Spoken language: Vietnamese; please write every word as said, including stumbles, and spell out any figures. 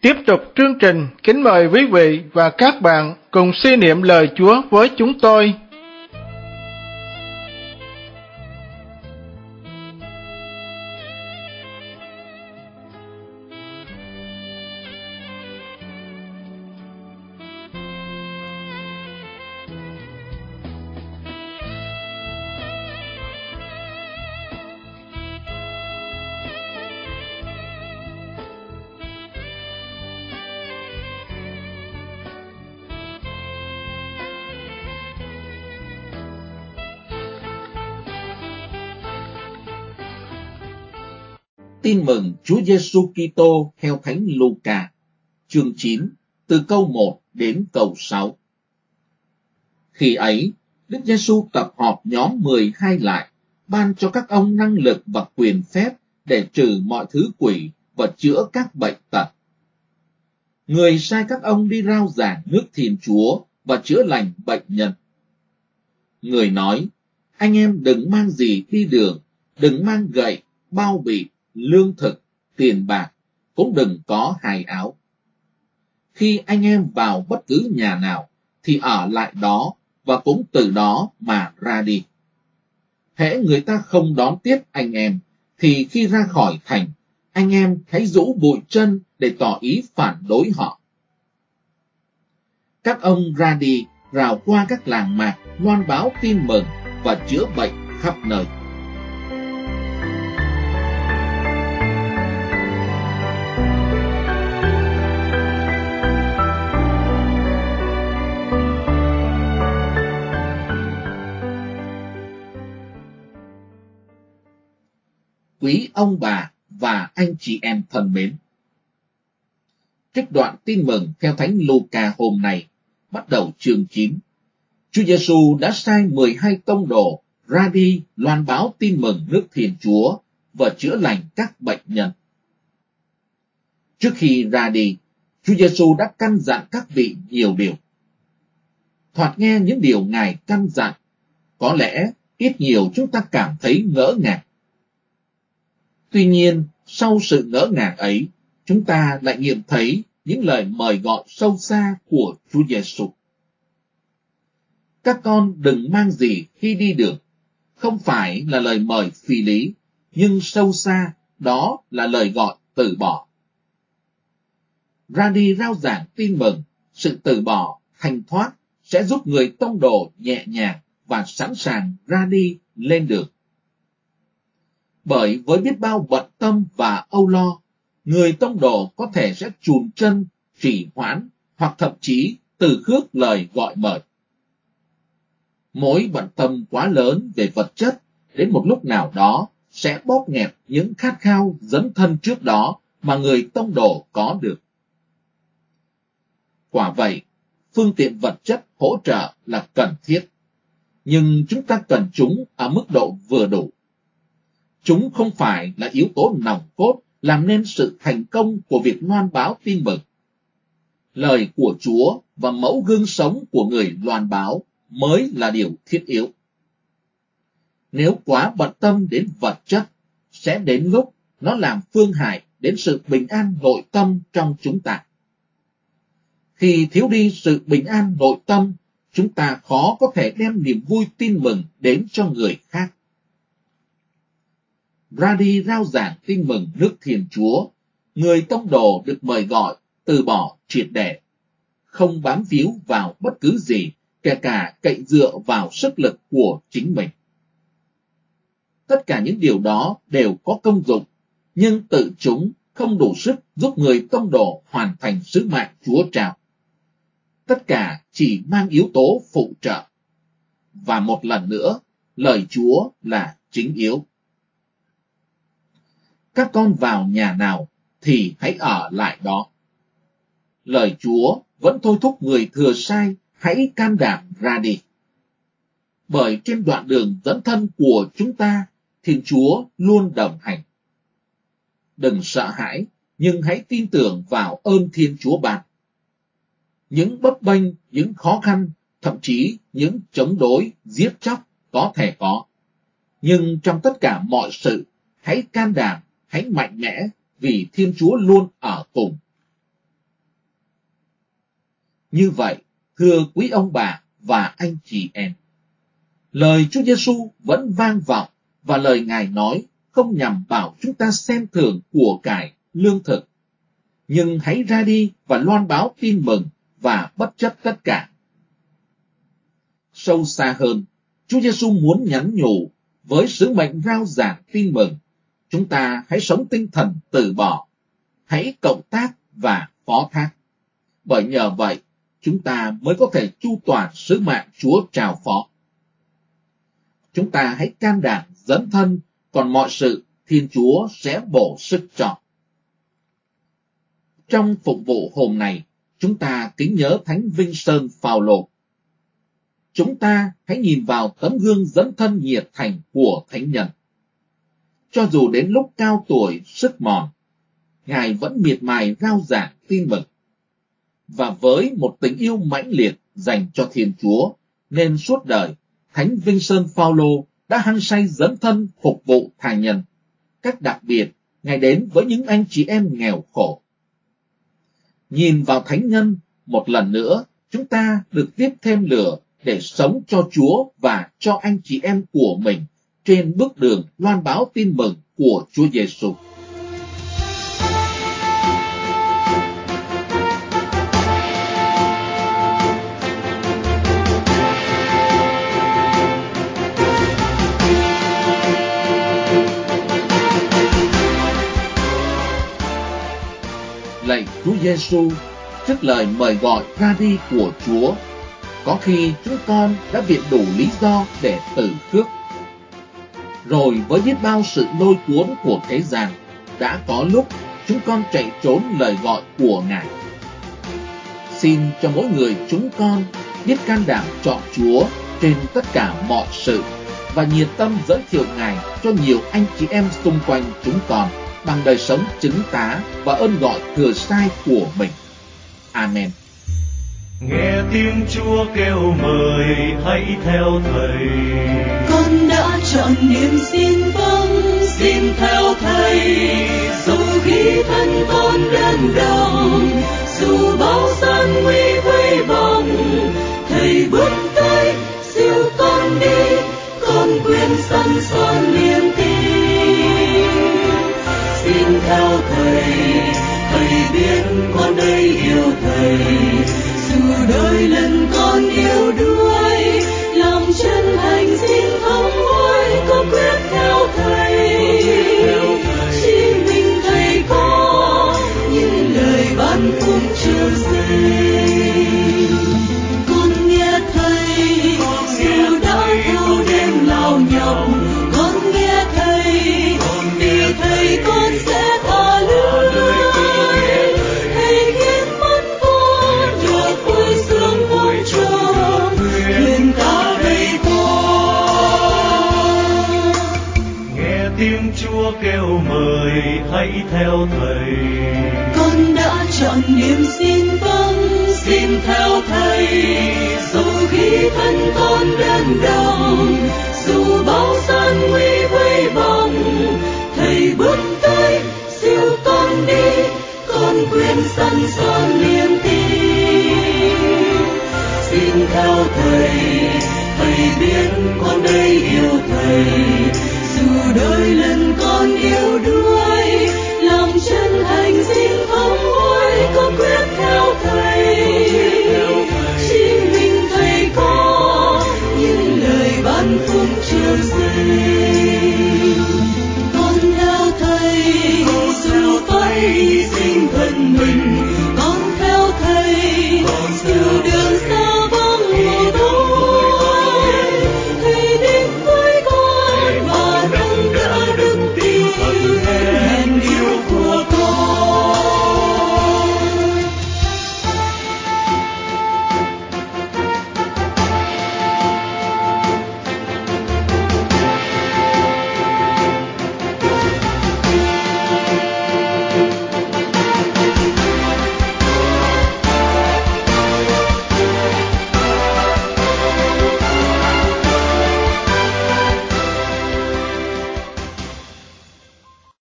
Tiếp tục chương trình, kính mời quý vị và các bạn cùng suy niệm lời Chúa với chúng tôi. Tin mừng Chúa Giêsu Kitô theo Thánh Luca, chương chín, từ câu một đến câu sáu. Khi ấy, Đức Giêsu tập họp nhóm mười hai lại, ban cho các ông năng lực và quyền phép để trừ mọi thứ quỷ và chữa các bệnh tật. Người sai các ông đi rao giảng nước Thiên Chúa và chữa lành bệnh nhân. Người nói, anh em đừng mang gì đi đường, đừng mang gậy, bao bì, lương thực, tiền bạc, cũng đừng có hài áo. Khi anh em vào bất cứ nhà nào thì ở lại đó và cũng từ đó mà ra đi. Hễ người ta không đón tiếp anh em thì khi ra khỏi thành, anh em hãy rũ bụi chân để tỏ ý phản đối họ. Các ông ra đi rào qua các làng mạc, loan báo tin mừng và chữa bệnh khắp nơi. Quý ông bà và anh chị em thân mến, trích đoạn tin mừng theo Thánh Luca hôm nay, bắt đầu chương chín. Chúa Giêsu đã sai mười hai tông đồ ra đi loan báo tin mừng nước Thiên Chúa và chữa lành các bệnh nhân. Trước khi ra đi, Chúa Giêsu đã căn dặn các vị nhiều điều. Thoạt nghe những điều Ngài căn dặn, có lẽ ít nhiều chúng ta cảm thấy ngỡ ngàng. Tuy nhiên, sau sự ngỡ ngàng ấy, chúng ta lại nghiệm thấy những lời mời gọi sâu xa của Chúa Giêsu. Các con đừng mang gì khi đi đường, không phải là lời mời phi lý, nhưng sâu xa đó là lời gọi từ bỏ. Ra đi rao giảng tin mừng, sự từ bỏ, thanh thoát sẽ giúp người tông đồ nhẹ nhàng và sẵn sàng ra đi lên đường. Bởi với biết bao bận tâm và âu lo, người tông đồ có thể sẽ chùn chân, trì hoãn hoặc thậm chí từ khước lời gọi mời. Mối bận tâm quá lớn về vật chất đến một lúc nào đó sẽ bóp nghẹt những khát khao dấn thân trước đó mà người tông đồ có được. Quả vậy, phương tiện vật chất hỗ trợ là cần thiết, nhưng chúng ta cần chúng ở mức độ vừa đủ. Chúng không phải là yếu tố nòng cốt làm nên sự thành công của việc loan báo tin mừng. Lời của Chúa và mẫu gương sống của người loan báo mới là điều thiết yếu. Nếu quá bận tâm đến vật chất, sẽ đến lúc nó làm phương hại đến sự bình an nội tâm trong chúng ta. Khi thiếu đi sự bình an nội tâm, chúng ta khó có thể đem niềm vui tin mừng đến cho người khác. Ra đi rao giảng tin mừng nước Thiên Chúa, người tông đồ được mời gọi từ bỏ triệt để, không bám víu vào bất cứ gì, kể cả cậy dựa vào sức lực của chính mình. Tất cả những điều đó đều có công dụng, nhưng tự chúng không đủ sức giúp người tông đồ hoàn thành sứ mạng Chúa trao. Tất cả chỉ mang yếu tố phụ trợ. Và một lần nữa, lời Chúa là chính yếu. Các con vào nhà nào thì hãy ở lại đó. Lời Chúa vẫn thôi thúc người thừa sai hãy can đảm ra đi. Bởi trên đoạn đường dẫn thân của chúng ta, Thiên Chúa luôn đồng hành. Đừng sợ hãi, nhưng hãy tin tưởng vào ơn Thiên Chúa ban. Những bấp bênh, những khó khăn, thậm chí những chống đối, giết chóc có thể có. Nhưng trong tất cả mọi sự, hãy can đảm, hãy mạnh mẽ vì Thiên Chúa luôn ở cùng. Như vậy, thưa quý ông bà và anh chị em, lời Chúa Giêsu vẫn vang vọng, và lời Ngài nói không nhằm bảo chúng ta xem thường của cải, lương thực, nhưng hãy ra đi và loan báo tin mừng và bất chấp tất cả. Sâu xa hơn, Chúa Giêsu muốn nhắn nhủ với sứ mệnh rao giảng tin mừng, chúng ta hãy sống tinh thần từ bỏ, hãy cộng tác và phó thác. Bởi nhờ vậy, chúng ta mới có thể chu toàn sứ mạng Chúa trao phó. Chúng ta hãy can đảm dấn thân, còn mọi sự Thiên Chúa sẽ bổ sức cho. Trong phục vụ hôm nay, chúng ta kính nhớ Thánh Vinh Sơn Phao-lô. Chúng ta hãy nhìn vào tấm gương dấn thân nhiệt thành của thánh nhân. Cho dù đến lúc cao tuổi sức mòn, Ngài vẫn miệt mài rao giảng tin mừng. Và với một tình yêu mãnh liệt dành cho Thiên Chúa, nên suốt đời, Thánh Vinh Sơn Phao-lô đã hăng say dấn thân phục vụ tha nhân. Cách đặc biệt, Ngài đến với những anh chị em nghèo khổ. Nhìn vào thánh nhân, một lần nữa, chúng ta được tiếp thêm lửa để sống cho Chúa và cho anh chị em của mình trên bước đường loan báo tin mừng của Chúa Giêsu. Lạy Chúa Giêsu, trước lời mời gọi ra đi của Chúa, có khi chúng con đã viện đủ lý do để từ khước. Rồi với biết bao sự lôi cuốn của thế gian, đã có lúc chúng con chạy trốn lời gọi của Ngài. Xin cho mỗi người chúng con biết can đảm chọn Chúa trên tất cả mọi sự, và nhiệt tâm giới thiệu Ngài cho nhiều anh chị em xung quanh chúng con bằng đời sống chứng tá và ơn gọi thừa sai của mình. Amen. Nghe tiếng Chúa kêu mời hãy theo Thầy. Con đã chọn niềm xin vâng, xin theo Thầy. Dù khi thân con đơn đồng, dù bao gian nguy vây vòng, Thầy bước tới siêu con đi, con quyền sẵn son niềm tin. Xin theo Thầy, Thầy biết con đây yêu Thầy. Dù đôi lần con yêu đuối, lòng chân thành xin thắm hối, con quyết theo Thầy. Chỉ mình Thầy có những lời ban phúc chưa gì. Con nghe Thầy, dù đã thâu đêm lao nhọc, con nghe Thầy, vì Thầy con sẽ thả lưới. Thầy khiến mắt con được vui sướng không trông, thuyền ta đây con. Nghe tiếng Chúa kêu mời hãy theo Thầy. Con đã chọn niềm xin vâng, xin theo Thầy. Dù khi thân con đơn đồng, dù bao gian nguy vây vòng, Thầy bước tới siêu con đi, con quyền sẵn son niềm tin. Xin theo Thầy, Thầy biết con đây yêu Thầy. Dù đôi lần con yêu đuối, lòng chân thành xin thắm hối, con quyết theo Thầy. Chỉ mình Thầy có những lời ban phúc chưa gì. Con theo Thầy, dù phải hy sinh thân mình,